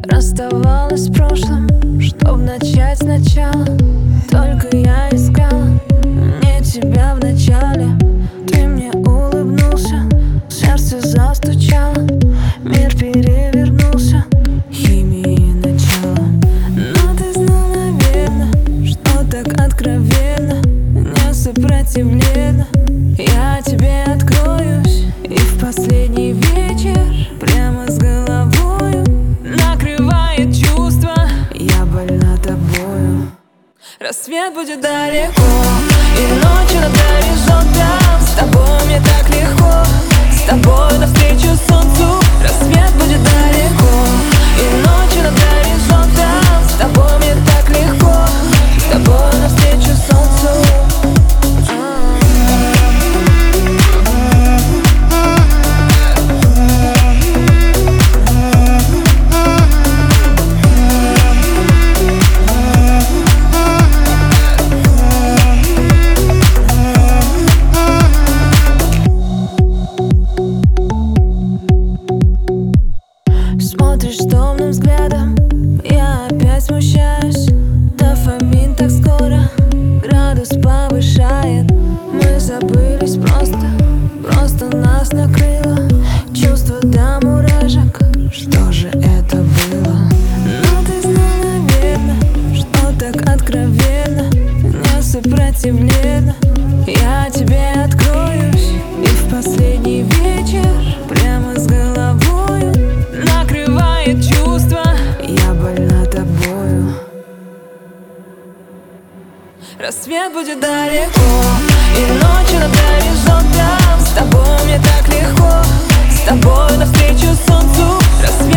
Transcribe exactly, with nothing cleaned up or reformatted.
Расставалась с прошлым, чтоб начать сначала. Только я искала не тебя вначале. Ты мне улыбнулся, сердце застучало, мир перевернулся, химии начало. Но ты знал, наверно, что так откровенно, не сопротивленно я тебе откроюсь. И в последний вечер прямо с головою накрывает чувство, я больна тобою. Рассвет будет далеко, и ночью над горизонтом. С тобой мне так легко, с тобой навстречу солнцу. Рассвет будет далеко, и ночью над горизонтом. С тобой мне так легко, с тобой навстречу солнцу. Смотришь томным взглядом, я опять смущаюсь. Дофамин так скоро градус повышает. Мы забылись просто, просто нас накрыло чувство до мурашек. Что же это было? Но ты знал, наверно, что так откровенно, не сопротивленно я тебе откроюсь. И в последний вечер прямо с головою накрывает чувство, я больна тобою. Рассвет будет далеко, и ночью над горизонтом. С тобой мне так легко, с тобой навстречу солнцу. Рассвет